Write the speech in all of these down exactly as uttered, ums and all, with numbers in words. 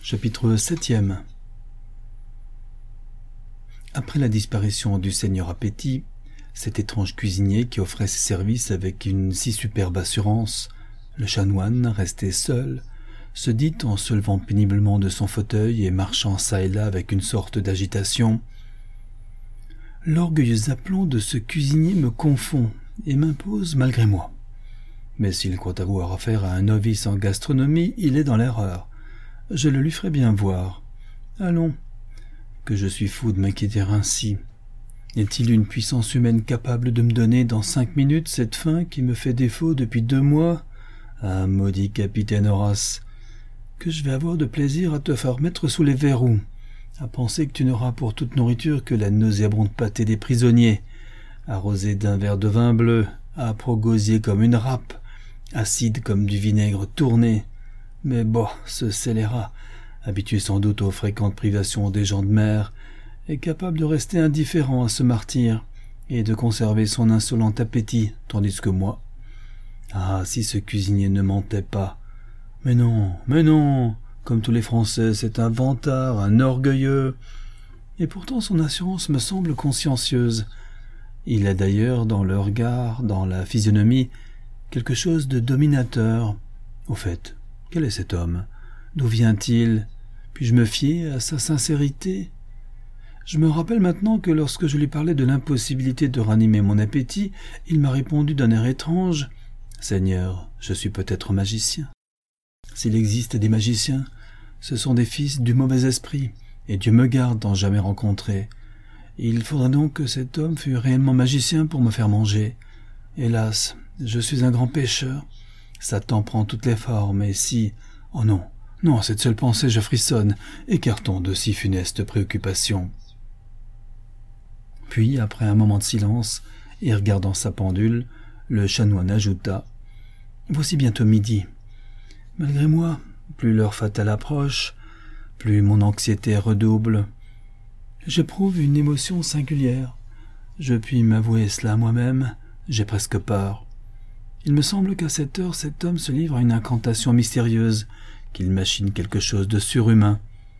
Chapitre septième. Après la disparition du seigneur Appétit, cet étrange cuisinier qui offrait ses services avec une si superbe assurance, le chanoine, resté seul, se dit en se levant péniblement de son fauteuil et marchant çà et là avec une sorte d'agitation: « L'orgueilleux aplomb de ce cuisinier me confond et m'impose malgré moi. Mais s'il croit avoir affaire à un novice en gastronomie, il est dans l'erreur. Je le lui ferai bien voir. Allons, que je suis fou de m'inquiéter ainsi. Est-il une puissance humaine capable de me donner dans cinq minutes cette faim qui me fait défaut depuis deux mois? Ah, maudit capitaine Horace, que je vais avoir de plaisir à te faire mettre sous les verrous, à penser que tu n'auras pour toute nourriture que la nauséabonde pâtée des prisonniers, arrosée d'un verre de vin bleu, âpre gosier comme une râpe, acide comme du vinaigre tourné. Mais bon, ce scélérat, habitué sans doute aux fréquentes privations des gens de mer, est capable de rester indifférent à ce martyre et de conserver son insolent appétit, tandis que moi... Ah, si ce cuisinier ne mentait pas! Mais non, mais non, comme tous les Français, c'est un vantard, un orgueilleux. Et pourtant son assurance me semble consciencieuse. Il a d'ailleurs dans le regard, dans la physionomie, quelque chose de dominateur. Au fait, quel est cet homme? D'où vient-il? Puis-je me fier à sa sincérité? Je me rappelle maintenant que lorsque je lui parlais de l'impossibilité de ranimer mon appétit, il m'a répondu d'un air étrange: « Seigneur, je suis peut-être magicien. » S'il existe des magiciens, ce sont des fils du mauvais esprit, et Dieu me garde d'en jamais rencontrer. Il faudrait donc que cet homme fût réellement magicien pour me faire manger. Hélas, je suis un grand pécheur. Satan prend toutes les formes, et si... Oh non, non, à cette seule pensée je frissonne. Écartons de si funestes préoccupations. Puis, après un moment de silence, et regardant sa pendule, le chanoine ajouta: « Voici bientôt midi. Malgré moi, plus l'heure fatale approche, plus mon anxiété redouble. J'éprouve une émotion singulière. Je puis m'avouer cela à moi-même, j'ai presque peur. Il me semble qu'à cette heure, cet homme se livre à une incantation mystérieuse, qu'il machine quelque chose de surhumain.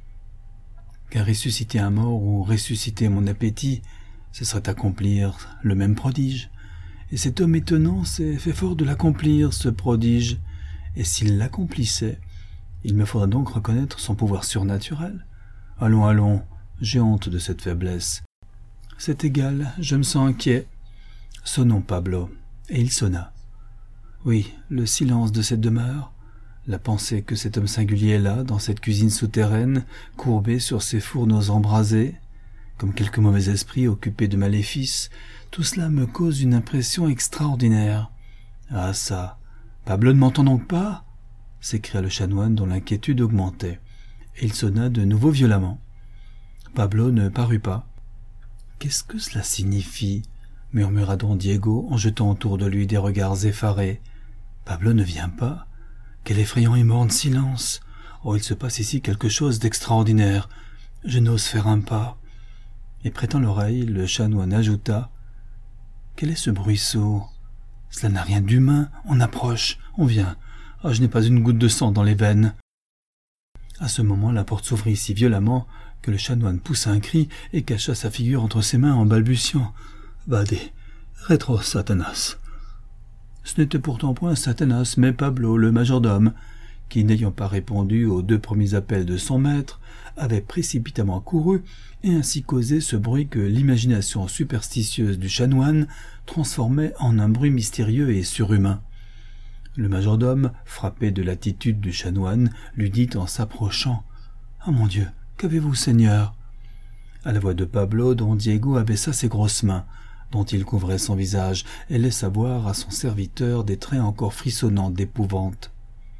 Car ressusciter un mort ou ressusciter mon appétit, ce serait accomplir le même prodige. Et cet homme étonnant s'est fait fort de l'accomplir, ce prodige. Et s'il l'accomplissait, il me faudrait donc reconnaître son pouvoir surnaturel. Allons, allons, j'ai honte de cette faiblesse. C'est égal, je me sens inquiet. Sonnons, Pablo. » Et il sonna. Oui, le silence de cette demeure, la pensée que cet homme singulier est là, dans cette cuisine souterraine, courbé sur ses fourneaux embrasés, comme quelque mauvais esprit occupé de maléfices, tout cela me cause une impression extraordinaire. Ah ça, Pablo ne m'entend donc pas? S'écria le chanoine dont l'inquiétude augmentait, et il sonna de nouveau violemment. Pablo ne parut pas. Qu'est-ce que cela signifie? Murmura don Diego en jetant autour de lui des regards effarés. Pablo ne vient pas? Quel effrayant et morne silence! Oh, il se passe ici quelque chose d'extraordinaire. Je n'ose faire un pas. Et prêtant l'oreille, le chanoine ajouta: « Quel est ce bruit sourd? Cela n'a rien d'humain. On approche, on vient. Ah, je n'ai pas une goutte de sang dans les veines. » À ce moment, la porte s'ouvrit si violemment que le chanoine poussa un cri et cacha sa figure entre ses mains en balbutiant: « Vade, rétro Satanas !» Ce n'était pourtant point Satanas, mais Pablo, le majordome, qui, n'ayant pas répondu aux deux premiers appels de son maître, avait précipitamment couru et ainsi causé ce bruit que l'imagination superstitieuse du chanoine transformait en un bruit mystérieux et surhumain. Le majordome, frappé de l'attitude du chanoine, lui dit en s'approchant: « Ah mon Dieu, qu'avez-vous, Seigneur ?» À la voix de Pablo, don Diego abaissa ses grosses mains, dont il couvrait son visage, et laissa voir à son serviteur des traits encore frissonnants d'épouvante.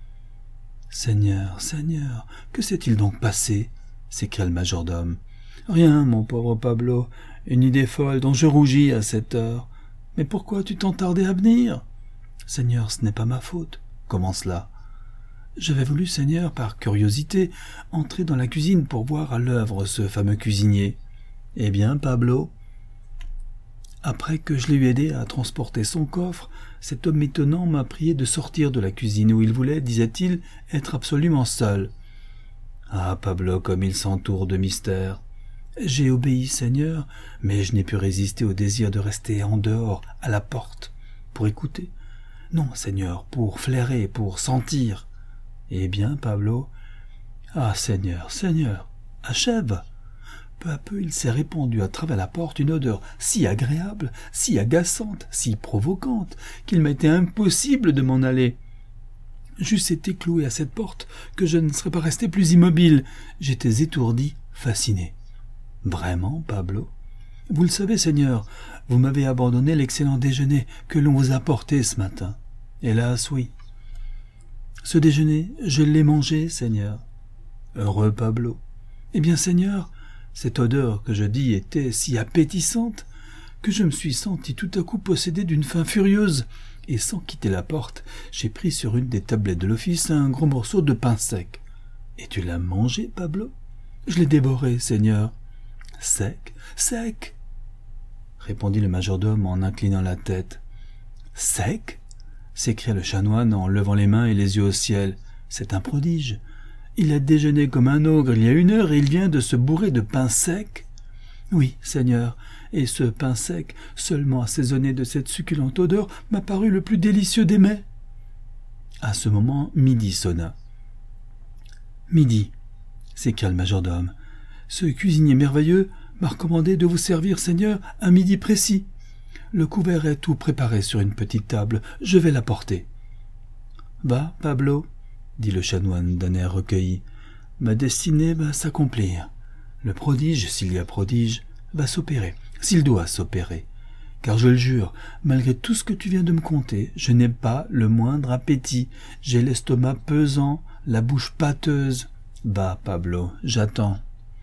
« Seigneur, Seigneur, que s'est-il donc passé ?» s'écria le majordome. « Rien, mon pauvre Pablo, une idée folle dont je rougis à cette heure. Mais pourquoi tu t'en tardé à venir ? » « Seigneur, ce n'est pas ma faute. » « Comment cela ? » « J'avais voulu, Seigneur, par curiosité, entrer dans la cuisine pour voir à l'œuvre ce fameux cuisinier. » « Eh bien, Pablo ?» Après que je l'ai eu aidé à transporter son coffre, cet homme étonnant m'a prié de sortir de la cuisine où il voulait, disait-il, être absolument seul. Ah, Pablo, comme il s'entoure de mystères. J'ai obéi, Seigneur, mais je n'ai pu résister au désir de rester en dehors, à la porte, pour écouter. Non, Seigneur, pour flairer, pour sentir. Eh bien, Pablo, ah, Seigneur, Seigneur, achève. Peu à peu, il s'est répandu à travers la porte une odeur si agréable, si agaçante, si provocante, qu'il m'a été impossible de m'en aller. J'eusse été cloué à cette porte que je ne serais pas resté plus immobile. J'étais étourdi, fasciné. Vraiment, Pablo? Vous le savez, Seigneur, vous m'avez abandonné l'excellent déjeuner que l'on vous a apporté ce matin. Hélas, oui. Ce déjeuner, je l'ai mangé, Seigneur. Heureux Pablo. Eh bien, Seigneur, cette odeur que je dis était si appétissante que je me suis senti tout à coup possédé d'une faim furieuse, et sans quitter la porte, j'ai pris sur une des tablettes de l'office un gros morceau de pain sec. Et tu l'as mangé, Pablo? Je l'ai dévoré, Seigneur. Sec, sec, répondit le majordome en inclinant la tête. Sec? S'écria le chanoine en levant les mains et les yeux au ciel. C'est un prodige. Il a déjeuné comme un ogre il y a une heure et il vient de se bourrer de pain sec. Oui, Seigneur, et ce pain sec, seulement assaisonné de cette succulente odeur, m'a paru le plus délicieux des mets. À ce moment, midi sonna. Midi, s'écria le majordome. Ce cuisinier merveilleux m'a recommandé de vous servir, Seigneur, un midi précis. Le couvert est tout préparé sur une petite table. Je vais l'apporter. Va, Pablo, dit le chanoine d'un air recueilli. Ma destinée va s'accomplir. Le prodige, s'il y a prodige, va s'opérer, s'il doit s'opérer. Car je le jure, malgré tout ce que tu viens de me conter, je n'ai pas le moindre appétit. J'ai l'estomac pesant, la bouche pâteuse. Va, Pablo, j'attends.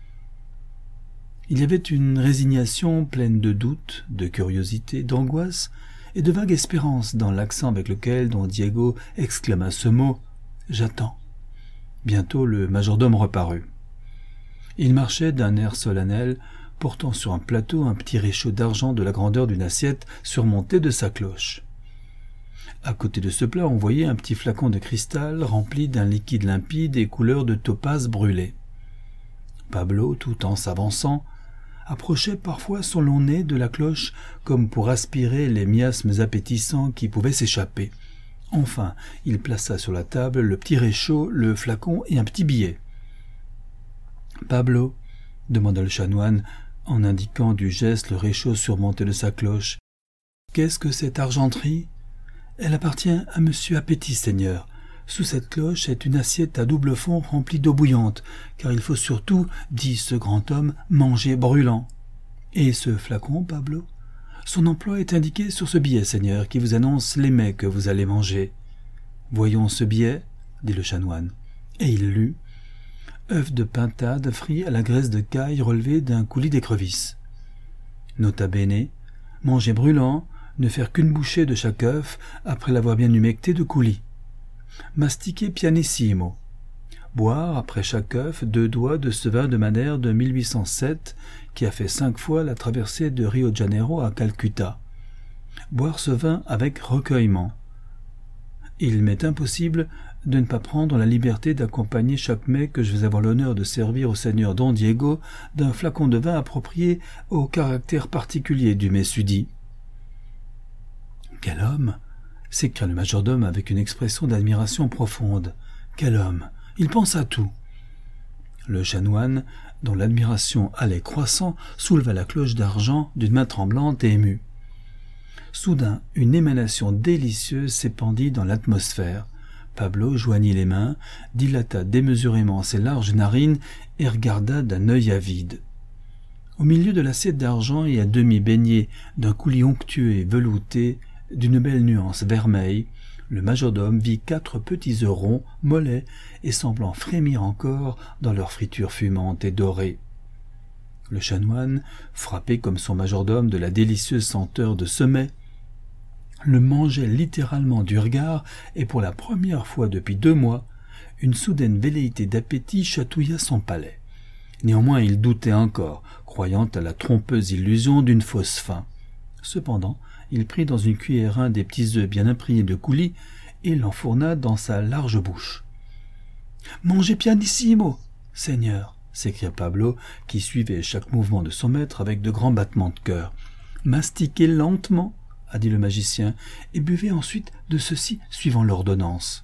Il y avait une résignation pleine de doute, de curiosité, d'angoisse et de vague espérance dans l'accent avec lequel don Diego exclama ce mot « J'attends ». Bientôt le majordome reparut. Il marchait d'un air solennel, portant sur un plateau un petit réchaud d'argent de la grandeur d'une assiette surmonté de sa cloche. À côté de ce plat, on voyait un petit flacon de cristal rempli d'un liquide limpide et couleur de topaze brûlée. Pablo, tout en s'avançant, approchait parfois son long nez de la cloche comme pour aspirer les miasmes appétissants qui pouvaient s'échapper. Enfin, il plaça sur la table le petit réchaud, le flacon et un petit billet. « Pablo, » demanda le chanoine, en indiquant du geste le réchaud surmonté de sa cloche, « qu'est-ce que cette argenterie ?»« Elle appartient à monsieur Appétit, Seigneur. Sous cette cloche est une assiette à double fond remplie d'eau bouillante, car il faut surtout, dit ce grand homme, manger brûlant. Et ce flacon, Pablo? Son emploi est indiqué sur ce billet, Seigneur, qui vous annonce les mets que vous allez manger. Voyons ce billet, dit le chanoine. Et il lut « œufs de pintade frits à la graisse de caille relevée d'un coulis d'écrevisse. Nota bene, manger brûlant, ne faire qu'une bouchée de chaque œuf après l'avoir bien humecté de coulis. Mastiquer pianissimo. Boire, après chaque œuf, deux doigts de ce vin de Madère de mille huit cent sept qui a fait cinq fois la traversée de Rio de Janeiro à Calcutta. Boire ce vin avec recueillement. Il m'est impossible de ne pas prendre la liberté d'accompagner chaque mets que je vais avoir l'honneur de servir au seigneur Don Diego d'un flacon de vin approprié au caractère particulier du mets sudit. » « Quel homme !» s'écria le majordome avec une expression d'admiration profonde. « Quel homme ! Il pense à tout !» Le chanoine, dont l'admiration allait croissant, souleva la cloche d'argent d'une main tremblante et émue. Soudain, une émanation délicieuse s'épandit dans l'atmosphère. Pablo joignit les mains, dilata démesurément ses larges narines et regarda d'un œil avide. Au milieu de l'assiette d'argent et à demi baignée d'un coulis onctueux et velouté, d'une belle nuance vermeille, le majordome vit quatre petits œufs ronds, mollets et semblant frémir encore dans leur friture fumante et dorée. Le chanoine, frappé comme son majordome de la délicieuse senteur de ce mets, le mangeait littéralement du regard et pour la première fois depuis deux mois, une soudaine velléité d'appétit chatouilla son palais. Néanmoins il doutait encore, croyant à la trompeuse illusion d'une fausse faim. Cependant, il prit dans une cuillère un des petits œufs bien imprégnés de coulis et l'enfourna dans sa large bouche. « Mangez pianissimo » Seigneur, s'écria Pablo, qui suivait chaque mouvement de son maître avec de grands battements de cœur. Mastiquez lentement, a dit le magicien, et buvez ensuite de ceci suivant l'ordonnance.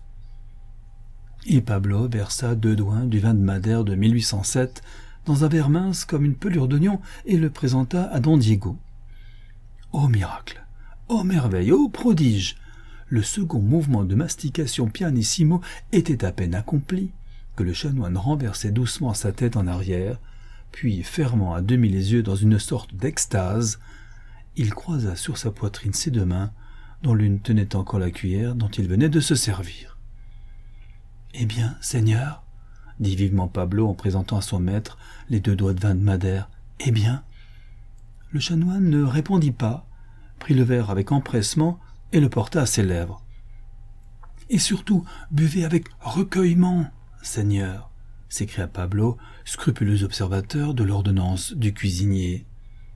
Et Pablo versa deux doigts du vin de Madère de mille huit cent sept dans un verre mince comme une pelure d'oignon et le présenta à don Diego. Ô miracle! Ô merveille! Ô prodige! Le second mouvement de mastication pianissimo était à peine accompli que le chanoine renversait doucement sa tête en arrière, puis, fermant à demi les yeux dans une sorte d'extase, il croisa sur sa poitrine ses deux mains, dont l'une tenait encore la cuillère dont il venait de se servir. « Eh bien, Seigneur, dit vivement Pablo en présentant à son maître les deux doigts de vin de Madère, « eh bien ?» Le chanoine ne répondit pas, prit le verre avec empressement et le porta à ses lèvres. « Et surtout, buvez avec recueillement, Seigneur !» s'écria Pablo, scrupuleux observateur de l'ordonnance du cuisinier.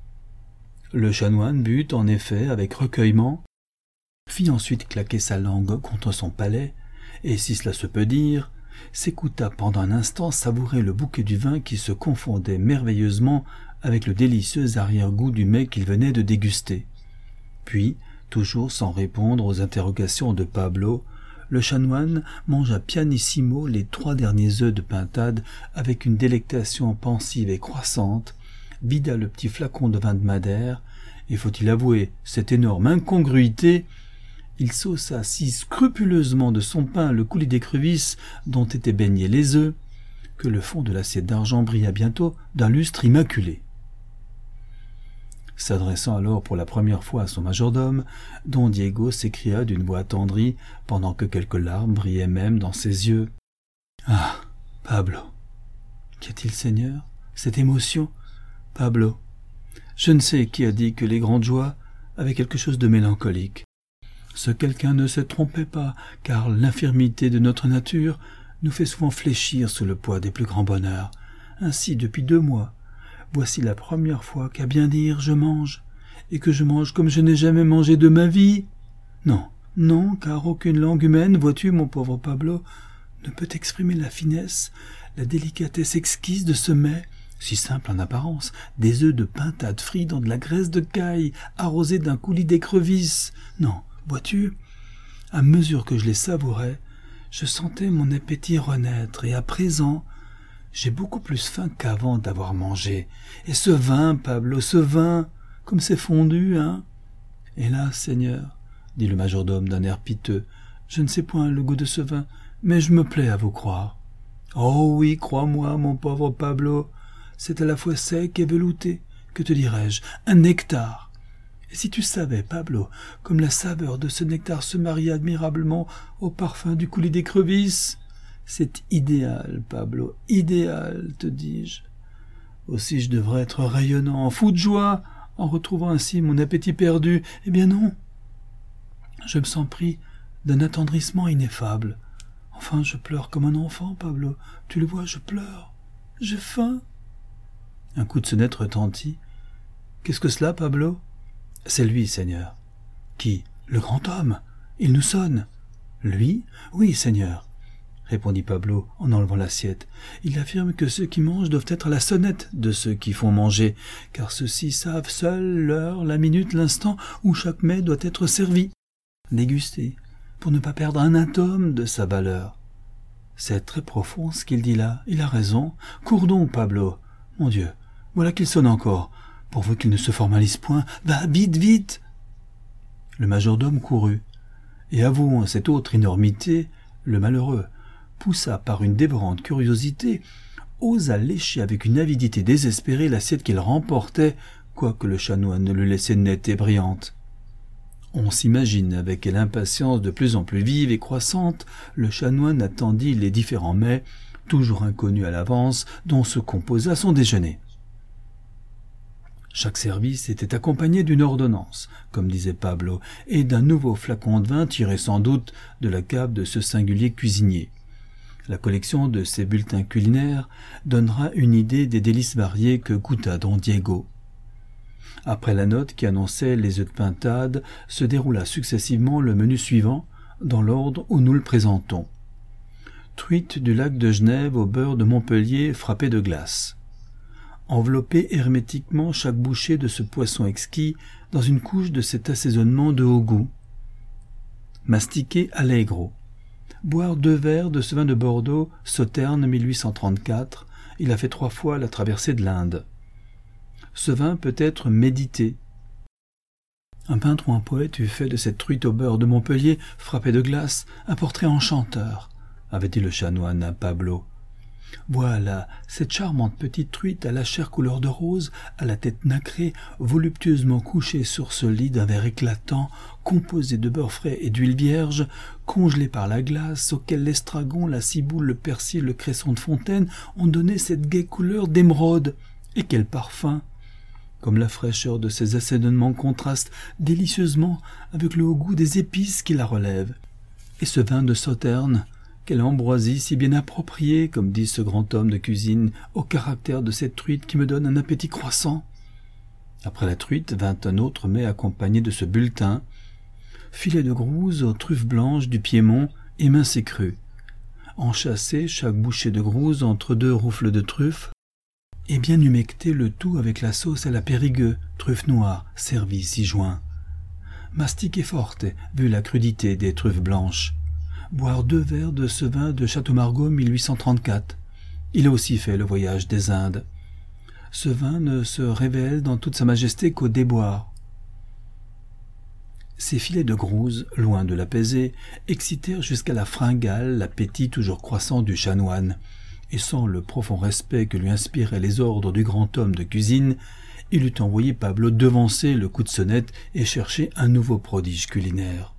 Le chanoine but en effet avec recueillement, fit ensuite claquer sa langue contre son palais, et si cela se peut dire, s'écouta pendant un instant savourer le bouquet du vin qui se confondait merveilleusement avec le délicieux arrière-goût du mets qu'il venait de déguster. Puis, toujours sans répondre aux interrogations de Pablo, le chanoine mangea pianissimo les trois derniers œufs de pintade avec une délectation pensive et croissante, vida le petit flacon de vin de Madère, et faut-il avouer cette énorme incongruité, il sauça si scrupuleusement de son pain le coulis d'écrevisse dont étaient baignés les œufs, que le fond de l'assiette d'argent brilla bientôt d'un lustre immaculé. S'adressant alors pour la première fois à son majordome, don Diego s'écria d'une voix attendrie, pendant que quelques larmes brillaient même dans ses yeux. « Ah, Pablo ! Qu'y a-t-il, Seigneur? Cette émotion? Pablo, je ne sais qui a dit que les grandes joies avaient quelque chose de mélancolique. Ce quelqu'un ne se trompait pas, car l'infirmité de notre nature nous fait souvent fléchir sous le poids des plus grands bonheurs. Ainsi, depuis deux mois, voici la première fois qu'à bien dire je mange, et que je mange comme je n'ai jamais mangé de ma vie. Non, non, car aucune langue humaine, vois-tu, mon pauvre Pablo, ne peut exprimer la finesse, la délicatesse exquise de ce mets, si simple en apparence, des œufs de pintade frits dans de la graisse de caille, arrosés d'un coulis d'écrevisse. Non, vois-tu, à mesure que je les savourais, je sentais mon appétit renaître, et à présent, j'ai beaucoup plus faim qu'avant d'avoir mangé. Et ce vin, Pablo, ce vin, comme c'est fondu, hein? Hélas, Seigneur, dit le majordome d'un air piteux, je ne sais point le goût de ce vin, mais je me plais à vous croire. Oh oui, crois-moi, mon pauvre Pablo, c'est à la fois sec et velouté, que te dirais-je, un nectar. Et si tu savais, Pablo, comme la saveur de ce nectar se marie admirablement au parfum du coulis d'écrevisse, c'est idéal, Pablo, idéal, te dis-je. Aussi je devrais être rayonnant, fou de joie, en retrouvant ainsi mon appétit perdu. Eh bien non, je me sens pris d'un attendrissement ineffable. Enfin, je pleure comme un enfant, Pablo. Tu le vois, je pleure. J'ai faim. Un coup de sonnette retentit. Qu'est-ce que cela, Pablo? C'est lui, Seigneur. Qui? Le grand homme. Il nous sonne. Lui? Oui, Seigneur, répondit Pablo en enlevant l'assiette. Il affirme que ceux qui mangent doivent être à la sonnette de ceux qui font manger, car ceux-ci savent seuls l'heure, la minute, l'instant où chaque mets doit être servi, dégusté, pour ne pas perdre un atome de sa valeur. C'est très profond ce qu'il dit là, il a raison. Cours donc, Pablo. Mon Dieu, voilà qu'il sonne encore, pourvu qu'il ne se formalise point. Va, vite, vite. Le majordome courut, et avouant cette autre énormité, le malheureux poussa par une dévorante curiosité, osa lécher avec une avidité désespérée l'assiette qu'il remportait, quoique le chanoine ne le laissait nette et brillante. On s'imagine avec quelle impatience de plus en plus vive et croissante le chanoine attendit les différents mets, toujours inconnus à l'avance, dont se composa son déjeuner. Chaque service était accompagné d'une ordonnance, comme disait Pablo, et d'un nouveau flacon de vin tiré sans doute de la cave de ce singulier cuisinier. La collection de ces bulletins culinaires donnera une idée des délices variées que goûta don Diego. Après la note qui annonçait les œufs de pintade, se déroula successivement le menu suivant, dans l'ordre où nous le présentons. Truite du lac de Genève au beurre de Montpellier frappé de glace. Envelopper hermétiquement chaque bouchée de ce poisson exquis dans une couche de cet assaisonnement de haut goût. Mastiquer allegro. Boire deux verres de ce vin de Bordeaux, Sauterne mille huit cent trente-quatre. Il a fait trois fois la traversée de l'Inde. Ce vin peut être médité. Un peintre ou un poète eût fait de cette truite au beurre de Montpellier, frappée de glace, un portrait enchanteur, avait dit le chanoine à Pablo. Voilà, cette charmante petite truite à la chair couleur de rose, à la tête nacrée, voluptueusement couchée sur ce lit d'un verre éclatant, composé de beurre frais et d'huile vierge, congelé par la glace, auquel l'estragon, la ciboule, le persil, le cresson de fontaine ont donné cette gaie couleur d'émeraude. Et quel parfum! Comme la fraîcheur de ces assaisonnements contraste délicieusement avec le haut goût des épices qui la relèvent. Et ce vin de Sauterne, quelle ambroisie si bien appropriée, comme dit ce grand homme de cuisine, au caractère de cette truite qui me donne un appétit croissant. Après la truite vint un autre mets accompagné de ce bulletin, filet de grouse aux truffes blanches du Piémont, émince et cru. Enchâssé chaque bouchée de grouse entre deux roufles de truffes, et bien humecter le tout avec la sauce à la Périgueux, truffe noire, servie ci joint. Mastiquer forte, vu la crudité des truffes blanches. Boire deux verres de ce vin de Château-Margaux mille huit cent trente-quatre. Il a aussi fait le voyage des Indes. Ce vin ne se révèle dans toute sa majesté qu'au déboire. Ces filets de grouse, loin de l'apaiser, excitèrent jusqu'à la fringale l'appétit toujours croissant du chanoine, et sans le profond respect que lui inspiraient les ordres du grand homme de cuisine, il eût envoyé Pablo devancer le coup de sonnette et chercher un nouveau prodige culinaire.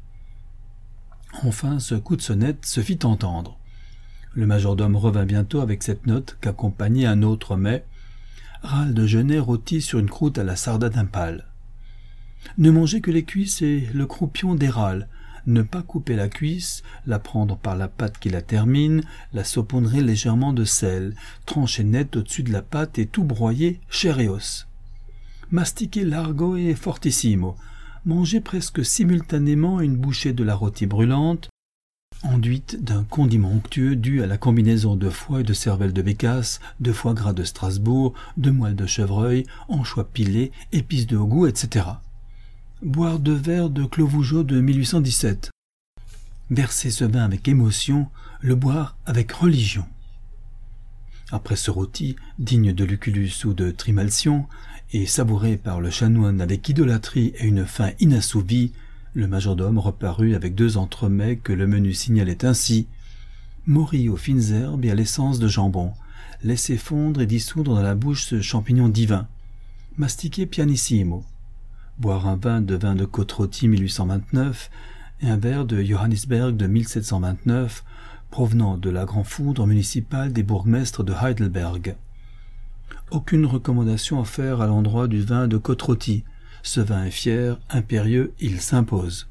Enfin, ce coup de sonnette se fit entendre. Le majordome revint bientôt avec cette note qu'accompagnait un autre mets, râle de genêt rôti sur une croûte à la sardane pâle. Ne manger que les cuisses et le croupion des râles, ne pas couper la cuisse, la prendre par la pâte qui la termine, la saupoudrer légèrement de sel, trancher net au-dessus de la pâte et tout broyer, chair et os. Mastiquer largo et fortissimo, manger presque simultanément une bouchée de la rôtie brûlante, enduite d'un condiment onctueux dû à la combinaison de foie et de cervelle de bécasse, de foie gras de Strasbourg, de moelle de chevreuil, anchois pilés, épices de haut goût, et cetera. Boire deux verres de Clos Vougeot de mille huit cent dix-sept. Verser ce vin avec émotion, le boire avec religion. Après ce rôti, digne de Lucullus ou de Trimalcion, et savouré par le chanoine avec idolâtrie et une faim inassouvie, le majordome reparut avec deux entremets que le menu signalait ainsi: Mori aux fines herbes et à l'essence de jambon, laissez fondre et dissoudre dans la bouche ce champignon divin, mastiquer pianissimo. Boire un vin de vin de Côte-Rôtie mille huit cent vingt-neuf et un verre de Johannisberg de mille sept cent vingt-neuf, provenant de la grand foudre municipale des bourgmestres de Heidelberg. Aucune recommandation à faire à l'endroit du vin de Côte-Rôtie. Ce vin est fier, impérieux, il s'impose.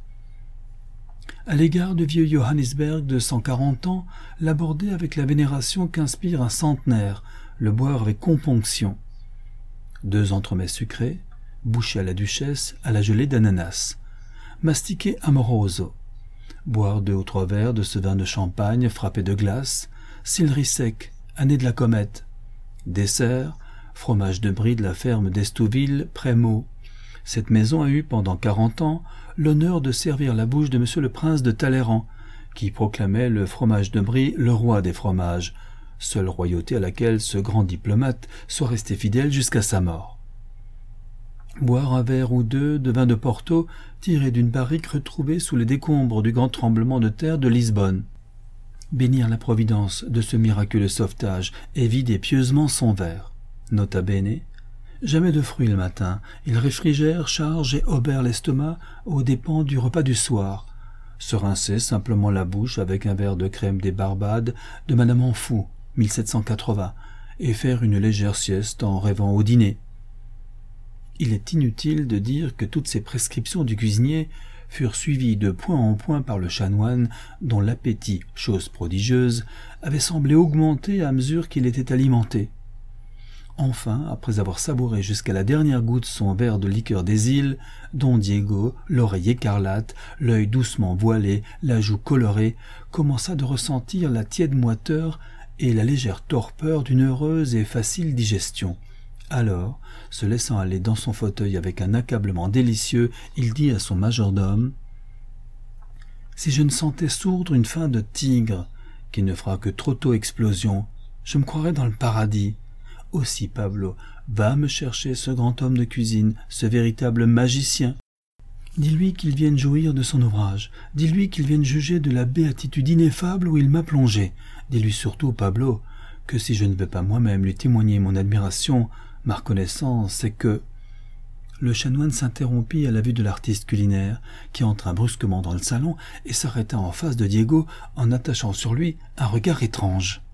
À l'égard du vieux Johannisberg de cent quarante ans, l'aborder avec la vénération qu'inspire un centenaire, le boire avec componction. Deux entremets sucrés, bouchée à la duchesse, à la gelée d'ananas. Mastiquer amoroso. Boire deux ou trois verres de ce vin de champagne frappé de glace. Sillery sec, année de la comète. Dessert, fromage de brie de la ferme d'Estouville, Prémaux. Cette maison a eu, pendant quarante ans, l'honneur de servir la bouche de monsieur le prince de Talleyrand, qui proclamait le fromage de brie le roi des fromages, seule royauté à laquelle ce grand diplomate soit resté fidèle jusqu'à sa mort. Boire un verre ou deux de vin de Porto tiré d'une barrique retrouvée sous les décombres du grand tremblement de terre de Lisbonne. Bénir la providence de ce miraculeux sauvetage et vider pieusement son verre. Nota bene, jamais de fruits le matin, il réfrigère, charge et obère l'estomac aux dépens du repas du soir. Se rincer simplement la bouche avec un verre de crème des Barbades de Madame Anfou, mille sept cent quatre-vingts, et faire une légère sieste en rêvant au dîner. Il est inutile de dire que toutes ces prescriptions du cuisinier furent suivies de point en point par le chanoine, dont l'appétit, chose prodigieuse, avait semblé augmenter à mesure qu'il était alimenté. Enfin, après avoir savouré jusqu'à la dernière goutte son verre de liqueur des îles, Don Diego, l'oreille écarlate, l'œil doucement voilé, la joue colorée, commença de ressentir la tiède moiteur et la légère torpeur d'une heureuse et facile digestion. Alors, se laissant aller dans son fauteuil avec un accablement délicieux, il dit à son majordome « Si je ne sentais sourdre une faim de tigre, qui ne fera que trop tôt explosion, je me croirais dans le paradis. Aussi, Pablo, va me chercher ce grand homme de cuisine, ce véritable magicien. Dis-lui qu'il vienne jouir de son ouvrage. Dis-lui qu'il vienne juger de la béatitude ineffable où il m'a plongé. Dis-lui surtout, Pablo, que si je ne veux pas moi-même lui témoigner mon admiration, ma reconnaissance, c'est que... » Le chanoine s'interrompit à la vue de l'artiste culinaire, qui entra brusquement dans le salon et s'arrêta en face de Diego en attachant sur lui un regard étrange.